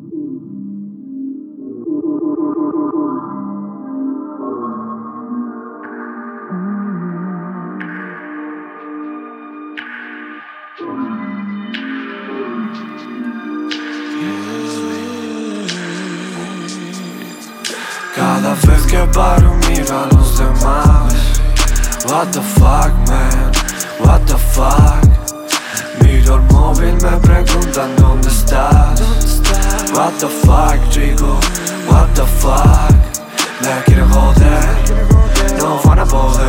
Cada vez que paro miro a los demás. What the fuck, man, what the fuck. Miro el móvil, me preguntan dónde estás. What the fuck, chico, what the fuck. Me quieren joder, no van a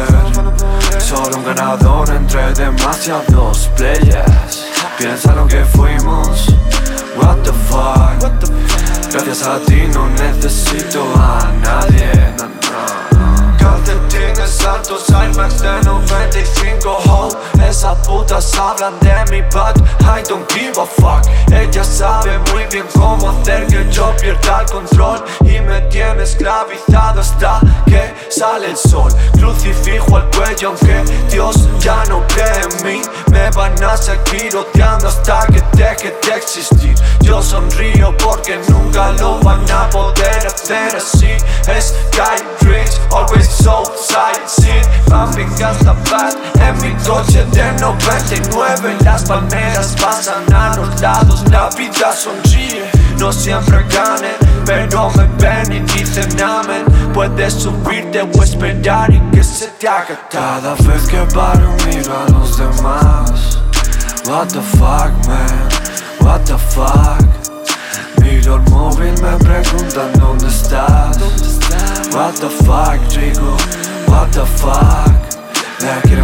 poder. Solo un ganador entre demasiados players. Piensa lo que fuimos. What the fuck. Gracias a ti no necesito a nadie, no, no. Calcetines altos, Air Max de 95, oh. Esas putas hablan de mí, but I don't give a fuck. Ella sabe muy bien cómo hacer que yo pierda el control y me tiene esclavizado hasta que sale el sol. Crucifijo el cuello aunque Dios ya no cree en mí. Me van a seguir odiando hasta que deje de existir. Yo sonrío porque nunca lo van a poder hacer así. Sky rich, always so sightseeing. Pumping hasta bad en mi coche de 99. Las palmeras pasan a los lados, la vida sonríe. No siempre gane, pero me ven y dicen amén. Puedes subirte o esperar y que se te haga tarde. Cada vez que paro miro a los demás. What the fuck, man, what the fuck. Miro el móvil, me preguntan dónde estás. What the fuck, chico, what the fuck. Me quieren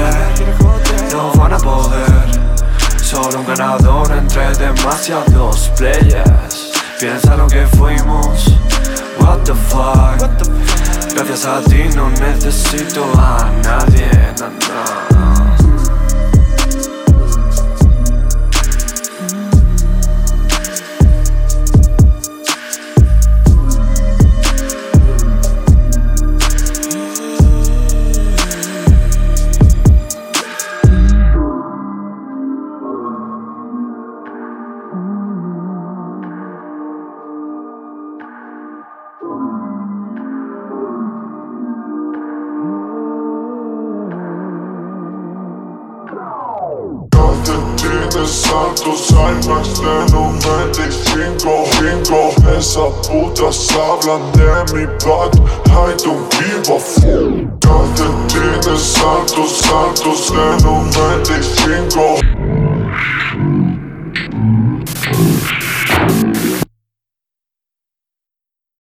joder, no van a poder. Solo un ganador entre demasiados players. Piensa lo que fuimos. What the fuck. Gracias a ti no necesito a nadie, no, no. Calcetines altos, Air Max de 95, esas putas hablan de mí, but I don't give a fuck. Calcetines altos de 95.